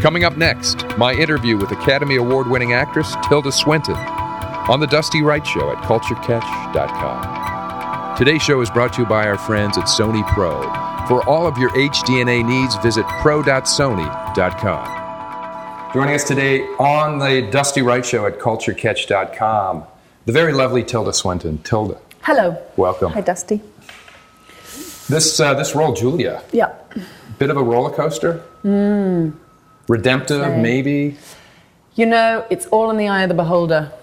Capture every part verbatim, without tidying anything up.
Coming up next, my interview with Academy Award-winning actress Tilda Swinton on The Dusty Wright Show at culture catch dot com. Today's show is brought to you by our friends at Sony Pro. For all of your H D N A needs, visit pro dot sony dot com. Joining us today on The Dusty Wright Show at culture catch dot com, the very lovely Tilda Swinton. Tilda. Hello. Welcome. Hi, Dusty. This uh, this role, Julia. Yeah. Bit of a roller coaster. Mm. Redemptive, Same. maybe. You know, it's all in the eye of the beholder.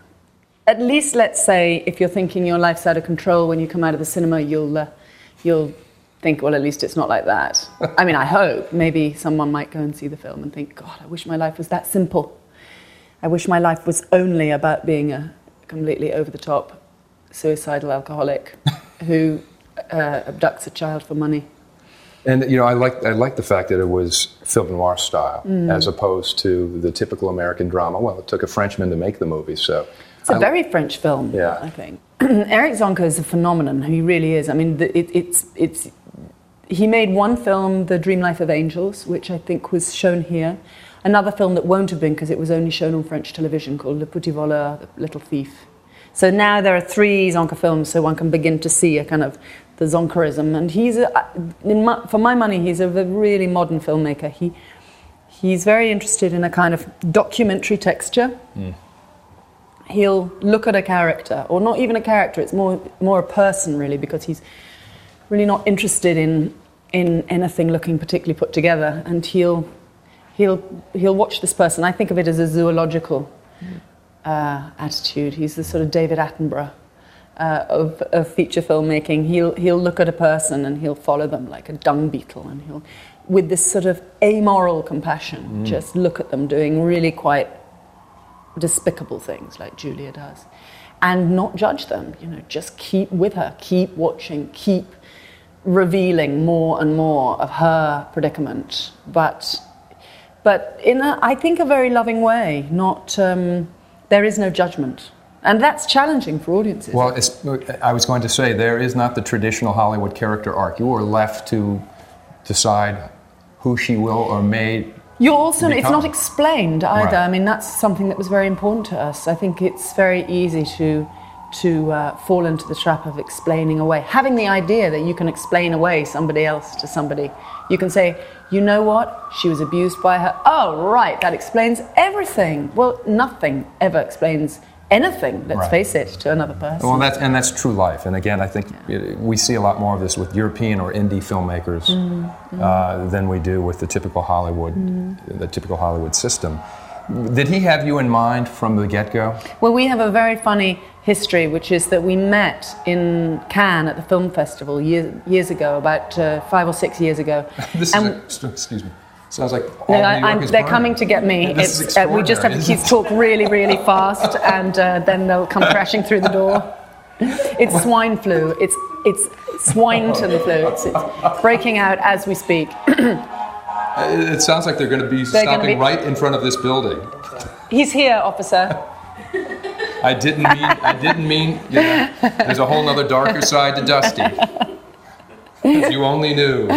At least, let's say, if you're thinking your life's out of control when you come out of the cinema, you'll uh, you'll think, well, at least it's not like that. I mean, I hope. Maybe someone might go and see the film and think, God, I wish my life was that simple. I wish my life was only about being a completely over-the-top suicidal alcoholic who uh, abducts a child for money. And, you know, I like I like the fact that it was film noir style Mm. as opposed to the typical American drama. Well, it took a Frenchman to make the movie, so... It's a I, very French film, yeah. I think. Eric Zonka is a phenomenon. He really is. I mean, the, it, it's it's. He made one film, The Dream Life of Angels, which I think was shown here. Another film that won't have been because it was only shown on French television called Le Petit Voleur, The Little Thief. So now there are three Zonka films, so one can begin to see a kind of the Zonkerism. And he's, a, in my, for my money, he's a really modern filmmaker. He he's very interested in a kind of documentary texture. Mm. He'll look at a character, or not even a character, it's more more a person, really, because he's really not interested in in anything looking particularly put together. And he'll he'll he'll watch this person. I think of it as a zoological mm. uh, attitude. He's the sort of David Attenborough uh, of, of feature filmmaking. He'll he'll look at a person and he'll follow them like a dung beetle, and he'll, with this sort of amoral compassion, mm. just look at them doing really quite despicable things like Julia does, and not judge them. You know, just keep with her, keep watching, keep revealing more and more of her predicament, but but in a, I think, a very loving way. Not um, there is no judgment, and that's challenging for audiences. Well, it's, I was going to say, there is not the traditional Hollywood character arc. You are left to decide who she will or may. You're also, become. It's not explained either. Right. I mean, that's something that was very important to us. I think it's very easy to to uh, fall into the trap of explaining away. Having the idea that you can explain away somebody else to somebody. You can say, you know what, she was abused by her. Oh, right, that explains everything. Well, nothing ever explains anything, let's right. face it, to another person. Well, that's, and that's true life. And again, I think Yeah. we see a lot more of this with European or indie filmmakers Mm, mm. uh, than we do with the typical Hollywood, Mm. the typical Hollywood system. Did he have you in mind from the get-go? Well, we have a very funny history, which is that we met in Cannes at the film festival years, years ago, about uh, five or six years ago. this and is a, excuse me. Sounds like all No, New I, York I'm, is they're burning. coming to get me. This It's, is uh, we just have to extraordinary, keep talk really, really fast, and uh, then they'll come crashing through the door. It's swine flu. It's it's swine-ton flu. It's, it's breaking out as we speak. It sounds like they're going to be They're stopping gonna be- right in front of this building. He's here, officer. I didn't mean. I didn't mean. You know, there's a whole other darker side to Dusty. If you only knew.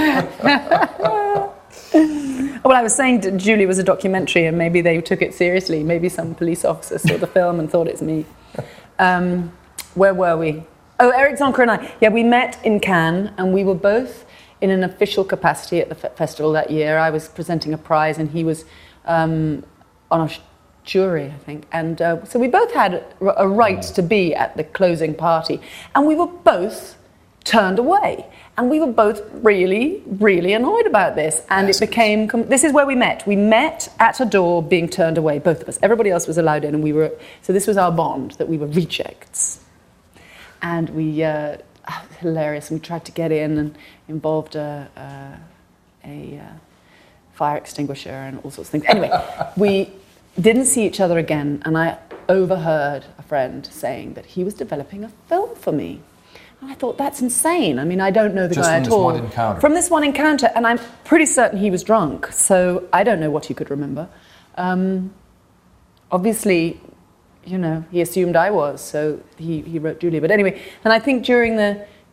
Well, I was saying that Julie was a documentary, and maybe they took it seriously. Maybe some police officer saw the film and thought it's me. Um, where were we? Oh, Eric Zonka and I. Yeah, we met in Cannes, and we were both in an official capacity at the fe- festival that year. I was presenting a prize, and he was um, on a sh- jury, I think. And uh, so we both had a, a right to be at the closing party, and we were both turned away. And we were both really, really annoyed about this. And it became, com- this is where we met. We met at a door being turned away, both of us. Everybody else was allowed in, and we were, so this was our bond, that we were rejects. And we, uh, oh, hilarious, and we tried to get in and involved a, a, a uh, fire extinguisher and all sorts of things. Anyway, we didn't see each other again, and I overheard a friend saying that he was developing a film for me. And I thought, that's insane. I mean, I don't know the Just guy from at this all. one encounter. From this one encounter, and I'm pretty certain he was drunk, so I don't know what he could remember. Um, obviously, you know, he assumed I was, so he, he wrote Julia. But anyway, and I think during the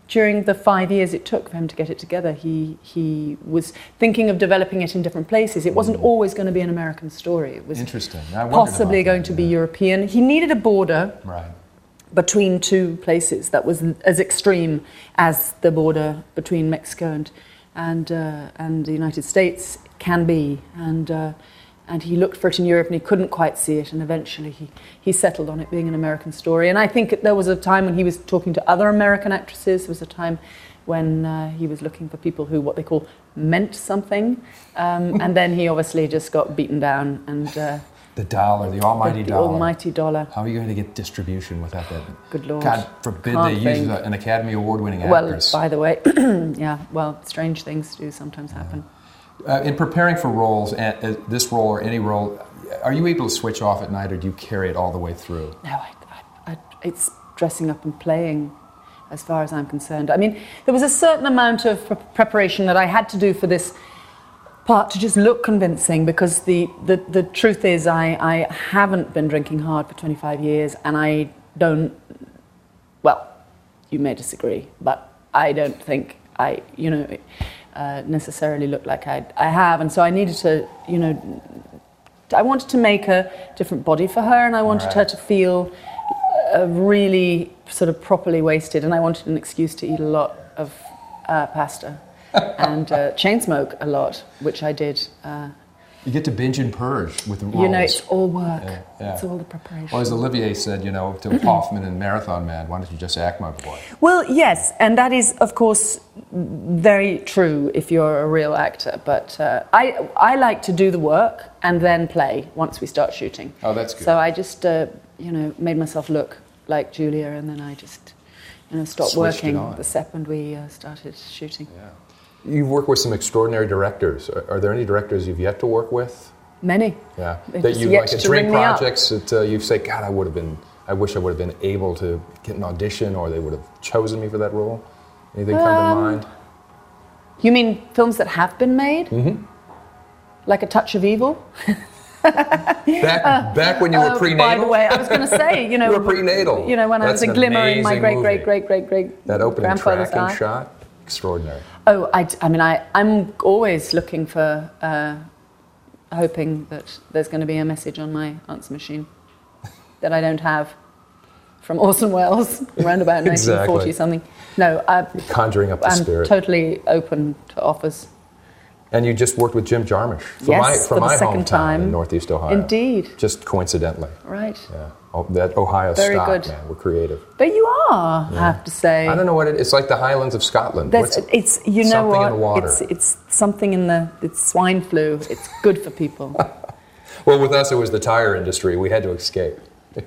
during the five years it took for him to get it together, he he was thinking of developing it in different places. It wasn't always going to be an American story. It was Interesting. I wondered possibly about going that, to be yeah. European. He needed a border Right. between two places that was as extreme as the border between Mexico and and uh, and the United States can be. And uh, and he looked for it in Europe and he couldn't quite see it. And eventually he, he settled on it being an American story. And I think there was a time when he was talking to other American actresses. There was a time when uh, he was looking for people who, what they call, meant something. Um, and then he obviously just got beaten down and... Uh, The dollar, the almighty the dollar. almighty dollar. How are you going to get distribution without that? Good Lord. God forbid Can't they use think. an Academy Award-winning Well, actress. by the way, yeah, well, strange things do sometimes happen. Uh, in preparing for roles, and uh, this role or any role, are you able to switch off at night, or do you carry it all the way through? No, I, I, I, it's dressing up and playing, as far as I'm concerned. I mean, there was a certain amount of pre- preparation that I had to do for this part to just look convincing, because the, the, the truth is I, I haven't been drinking hard for twenty-five years, and I don't, well, you may disagree, but I don't think I, you know, uh, necessarily look like I, I have, and so I needed to, you know, I wanted to make a different body for her, and I wanted Right. her to feel uh, really sort of properly wasted, and I wanted an excuse to eat a lot of uh, pasta and uh, chain smoke a lot, which I did. Uh, You get to binge and purge with the roles. you know, it's all work. Yeah, yeah. It's all the preparation. Well, as Olivier said, you know, to Hoffman and Marathon Man, why don't you just act, my boy? Well, yes, and that is, of course, very true if you're a real actor. But uh, I, I like to do the work and then play once we start shooting. Oh, that's good. So I just, uh, you know, made myself look like Julia, and then I just, you know, stopped Switched it working on. the second we uh, started shooting. Yeah. You've worked with some extraordinary directors. Are, are there any directors you've yet to work with? Many. Yeah. They've That just you yet like at to dream ring me up. projects that uh, you say, God, I would have been. I wish I would have been able to get an audition, or they would have chosen me for that role. Anything come Um, to mind? You mean films that have been made? Mm-hmm. Like A Touch of Evil? Back, back when you were Uh, prenatal. By the way, I was going to say, you know, You were prenatal. You know, when I That's was a an glimmer in my amazing great, movie. great, great, great, great, That opening grandfather's tracking eye. shot, extraordinary. Oh, I, I mean, I, I'm always looking for, uh, hoping that there's going to be a message on my answer machine that I don't have from Orson Welles around about nineteen forty something. No, I, Conjuring up the I'm spirit. totally open to offers. And you just worked with Jim Jarmusch from Yes, my, for from the my second hometown time. in Northeast Ohio. Indeed. Just coincidentally. Right. Yeah. Oh, that Ohio Very stock, good. man. We're creative. But you are, I have to say. I don't know what it is. It's like the Highlands of Scotland. There's, What's- it's you know something what? in the water. It's it's something in the it's swine flu. It's good for people. Well, with us, it was the tire industry. We had to escape.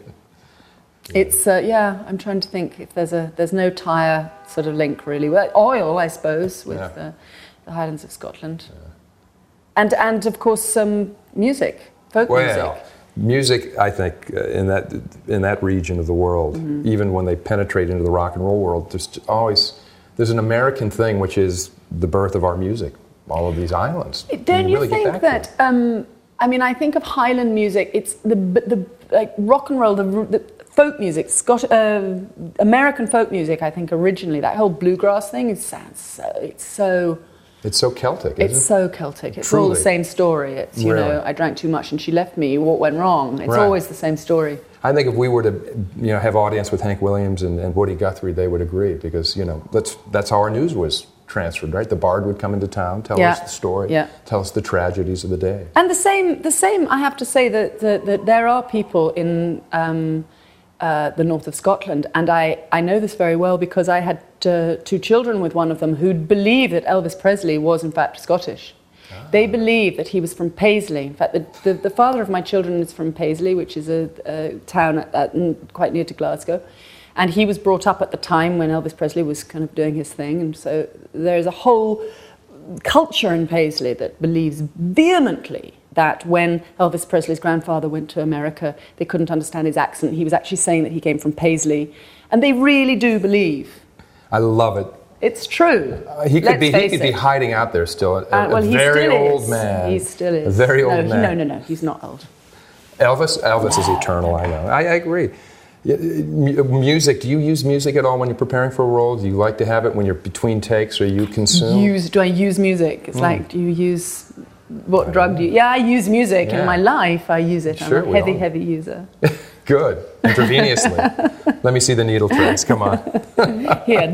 It's uh, yeah. I'm trying to think if there's a there's no tire sort of link really. Well, oil, I suppose, with Yeah. uh, the Highlands of Scotland, and and of course some music, folk Well, music. music, I think, uh, in that in that region of the world, Mm-hmm. even when they penetrate into the rock and roll world, there's just always there's an American thing, which is the birth of our music. All of these islands. Don't you, really get think back to that? Um, I mean, I think of Highland music. It's the the like rock and roll, the, the folk music, Scot, uh, American folk music. I think originally that whole bluegrass thing. It sounds so. It's so. It's so Celtic, It's isn't so Celtic. It's all the Truly. same story. It's you Really? know, I drank too much and she left me. What went wrong? It's Right. always the same story. it? I think if we were to, you know, have audience with Hank Williams and, and Woody Guthrie, they would agree because you know that's that's how our news was transferred, right? The bard would come into town, tell Yeah. us the story, Yeah. tell us the tragedies of the day. And the same, the same. I have to say that that, that there are people in um, uh, the north of Scotland, and I, I know this very well because I had uh, two children with one of them who believed that Elvis Presley was in fact Scottish. They believed that he was from Paisley. In fact, the, the, the father of my children is from Paisley, which is a, a town at, at, quite near to Glasgow. And he was brought up at the time when Elvis Presley was kind of doing his thing. And so there's a whole culture in Paisley that believes vehemently that when Elvis Presley's grandfather went to America, they couldn't understand his accent. He was actually saying that he came from Paisley. And they really do believe. I love it. It's true. Uh, he could Let's be he face could be it. hiding out there still. A, Uh, well, a he very still old is. man. He still is. A very old no, he- man. No, no, no. He's not old. Elvis, Elvis is eternal. I know. I, I agree. Yeah, m- music. Do you use music at all when you're preparing for a role? Do you like to have it when you're between takes, or you consume? Use? Do I use music? It's mm. like, do you use? What I drug do you? Yeah, I use music yeah. in my life. I use it. Sure, I'm a heavy, all. heavy user. Good. Intravenously. Let me see the needle tricks. Come on. Here,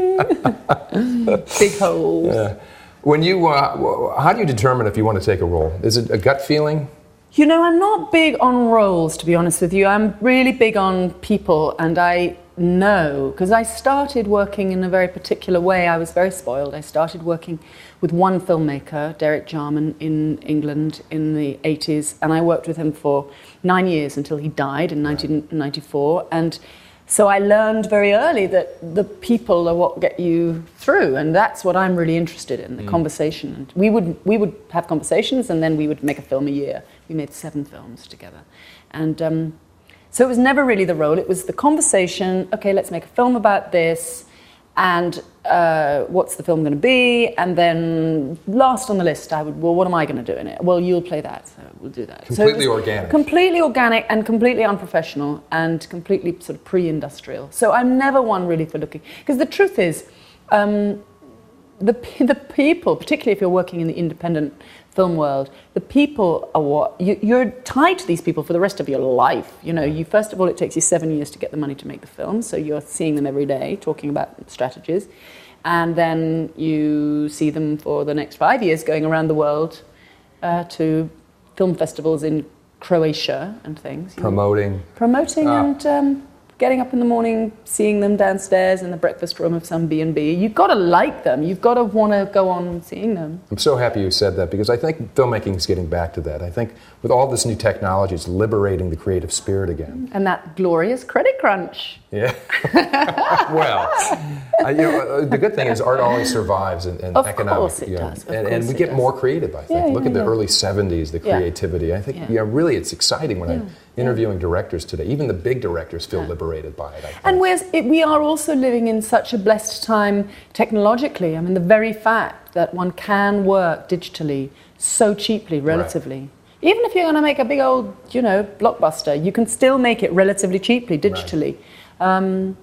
big holes. Yeah. When you, uh, how do you determine if you want to take a role? Is it a gut feeling? You know, I'm not big on roles, to be honest with you. I'm really big on people, and I know, because I started working in a very particular way. I was very spoiled. I started working with one filmmaker, Derek Jarman, in England in the eighties, and I worked with him for nine years until he died in nineteen ninety-four. And so I learned very early that the people are what get you through, and that's what I'm really interested in, the mm. conversation. And we would we would have conversations, and then we would make a film a year. We made seven films together. And um, so it was never really the role, it was the conversation. Okay, let's make a film about this, and uh, what's the film going to be? And then last on the list, I would, well, what am I going to do in it? Well, you'll play that, so we'll do that. Completely so organic. Completely organic and completely unprofessional and completely sort of pre-industrial. So I'm never one really for looking, because the truth is, um, the the people, particularly if you're working in the independent film world, the people are what you, you're tied to these people for the rest of your life. You know, you first of all, it takes you seven years to get the money to make the film, so you're seeing them every day, talking about strategies, and then you see them for the next five years going around the world uh, to film festivals in Croatia and things. Promoting. Know. Promoting ah. and um, getting up in the morning, seeing them downstairs in the breakfast room of some B and B. You've got to like them. You've got to want to go on seeing them. I'm so happy you said that, because I think filmmaking is getting back to that. I think with all this new technology, it's liberating the creative spirit again. And that glorious credit crunch. Yeah. Well, uh, you know, the good thing is art always survives in, in of economic. Course it you know, does. Of and, course and we it get does. more creative, I think. Yeah, Look yeah, at the yeah. early seventies, the Yeah. creativity. I think, Yeah. yeah, really it's exciting when Yeah. I'm interviewing directors today. Even the big directors feel yeah. liberated by it, I think. And we're, it, we are also living in such a blessed time technologically. I mean, the very fact that one can work digitally so cheaply, relatively. Right. Even if you're going to make a big old, you know, blockbuster, you can still make it relatively cheaply, digitally. Right. Um,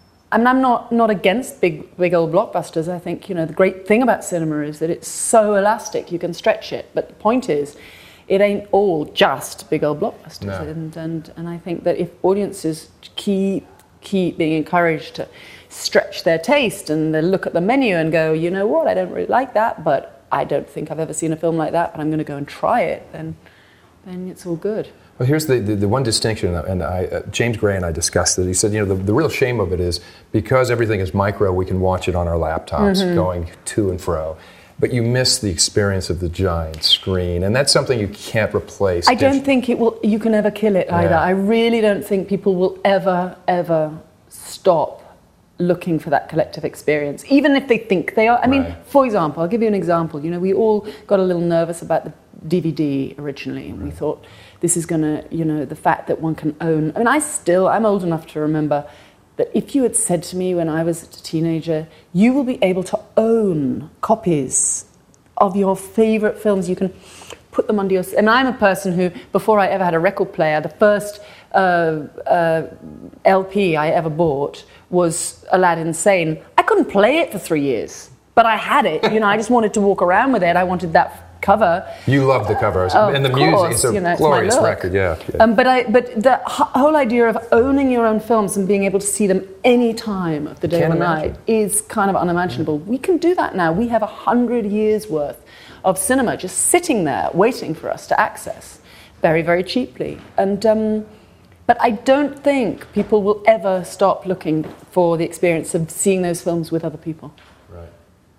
I mean, I'm not, not against big, big old blockbusters. I think, you know, the great thing about cinema is that it's so elastic, you can stretch it. But the point is, it ain't all just big old blockbusters. No. And, and, and I think that if audiences keep, keep being encouraged to stretch their taste and they look at the menu and go, you know what, I don't really like that, but I don't think I've ever seen a film like that, but I'm going to go and try it, then, then it's all good. Well, here's the, the, the one distinction, and I, uh, James Gray and I discussed it. He said, you know, the, the real shame of it is because everything is micro, we can watch it on our laptops mm-hmm. going to and fro. But you miss the experience of the giant screen, and that's something you can't replace. I don't think it will. You can ever kill it either. Yeah. I really don't think people will ever, ever stop looking for that collective experience, even if they think they are. I mean, right. for example, I'll give you an example. You know, we all got a little nervous about the D V D originally, and right. we thought this is going to, you know, the fact that one can own. I mean, I still, I'm old enough to remember that if you had said to me when I was a teenager, you will be able to own copies of your favorite films, you can put them under your... And I'm a person who, before I ever had a record player, the first uh, uh, L P I ever bought was Aladdin Sane. I couldn't play it for three years, but I had it. You know, I just wanted to walk around with it. I wanted that cover. You love the covers, uh, and the course, music. It's a you know, glorious it's record, yeah. yeah. Um, but I, but the h- whole idea of owning your own films and being able to see them any time of the day or the night is kind of unimaginable. Yeah. We can do that now. We have a hundred years worth of cinema just sitting there waiting for us to access very, very cheaply. And um, but I don't think people will ever stop looking for the experience of seeing those films with other people. Right.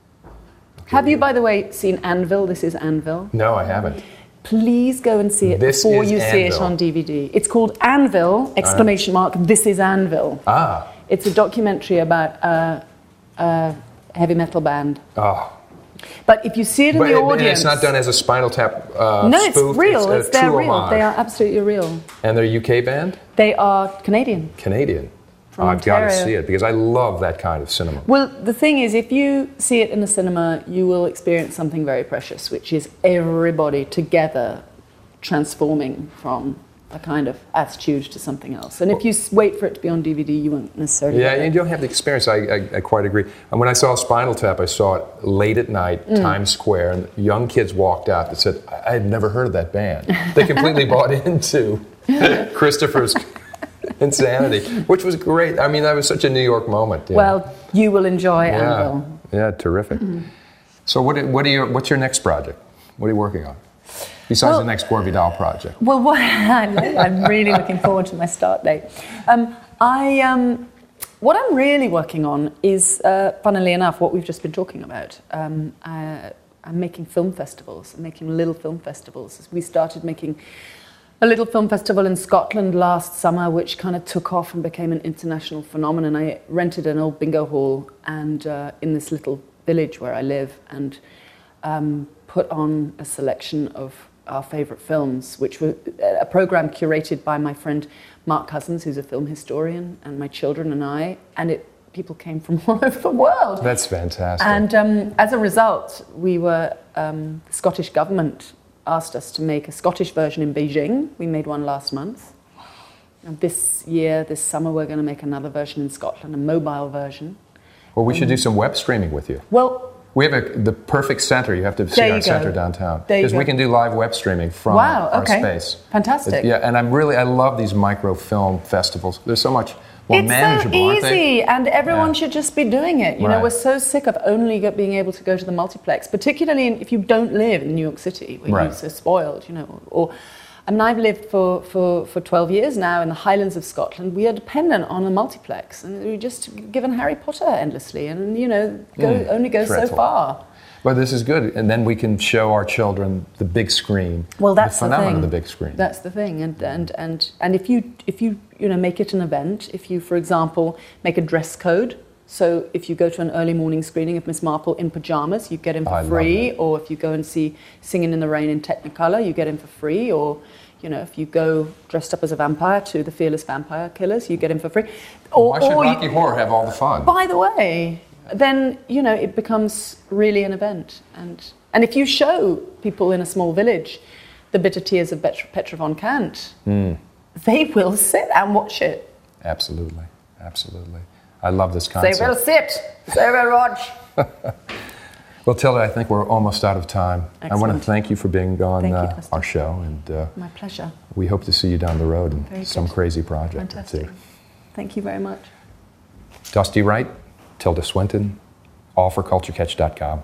Have you, by the way, seen Anvil? This is Anvil. No, I haven't. Please go and see it This before is you see it Anvil. on D V D. It's called Anvil, exclamation mark, This is Anvil. Ah. It's a documentary about uh, a heavy metal band. Oh. But if you see it in But the it- and audience... it's not done as a Spinal Tap uh, No, it's spoof. real. It's, It's, a they're true real. homage. They are absolutely real. And they're a U K band? They are Canadian. Canadian. From Oh, I've got to Ontario. see it because I love that kind of cinema. Well, the thing is, if you see it in the cinema, you will experience something very precious, which is everybody together transforming from are kind of attitude to something else. And if you s- wait for it to be on D V D, you won't necessarily Yeah, get you it. don't have the experience. I, I, I quite agree. And when I saw Spinal Tap, I saw it late at night, Mm. Times Square, and young kids walked out that said, I, I had never heard of that band. They completely bought into Christopher's insanity, which was great. I mean, that was such a New York moment. You know? Well, you will enjoy yeah, Anvil. yeah, terrific. Mm-hmm. So, what, what are your, what's your next project? What are you working on? Besides Well- the next Gore Vidal project. Well, what, I'm really looking forward to my start date. Um, I, um, what I'm really working on is, uh, funnily enough, what we've just been talking about. Um, I, I'm making film festivals. I'm making little film festivals. We started making a little film festival in Scotland last summer, which kind of took off and became an international phenomenon. I rented an old bingo hall and uh, in this little village where I live, and um, put on a selection of our favourite films, which were a program curated by my friend Mark Cousins, who's a film historian, and my children and I, and it people came from all over the world. That's fantastic. And um, as a result, we were um, the Scottish government asked us to make a Scottish version in Beijing. We made one last month. And this year, this summer, we're going to make another version in Scotland, a mobile version. Well, we should do some web streaming with you. Well, We have a, the perfect center. You have to see There our you go. center downtown. There you Because we go. can do live web streaming from Wow, our okay. space. Fantastic. Yeah, and I'm really, I love these microfilm festivals. They're so much more it's manageable, so aren't they? easy, and everyone Yeah. should just be doing it. You know, Right. we're so sick of only go- being able to go to the multiplex, particularly in, if you don't live in New York City, where Right. you're so spoiled, you know. Or, I mean, I've lived for, for, for twelve years now in the Highlands of Scotland. We are dependent on a multiplex, and we just given Harry Potter endlessly, and, you know, go, Mm, only go so dreadful. far. But this is good, and then we can show our children the big screen. Well, that's the the, phenomenon thing. of the big screen. That's the thing, and and and and if you if you you know make it an event, if you, for example, make a dress code. So if you go to an early morning screening of Miss Marple in pajamas, you get in for I love free. that. Or if you go and see Singing in the Rain in Technicolor, you get in for free. Or you know, if you go dressed up as a vampire to the Fearless Vampire Killers, you get in for free. Or, Why should or you- Rocky Horror have all the fun? by the way, then you know it becomes really an event, and and if you show people in a small village the bitter tears of Petra, Petra von Kant, they will sit and watch it. Absolutely, absolutely. I love this They concept. will sit. They will watch. Well, Tilda, I think we're almost out of time. I want to Excellent. thank you for being on Thank you, uh, Dusty. our show, and uh, My pleasure. we hope to see you down the road in Very some good. crazy project or Fantastic. two. Thank you very much. Dusty Wright, Tilda Swinton, all for culture catch dot com.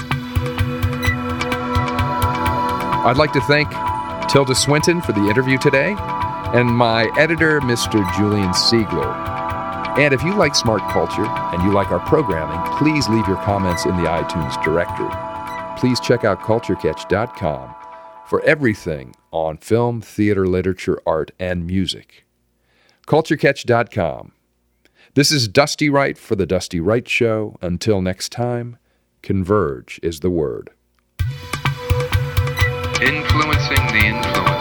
I'd like to thank Tilda Swinton for the interview today, and my editor, Mister Julian Siegler. And if you like smart culture and you like our programming, please leave your comments in the iTunes directory. Please check out culture catch dot com for everything on film, theater, literature, art, and music. culture catch dot com. This is Dusty Wright for The Dusty Wright Show. Until next time, converge is the word. Influencing the influence.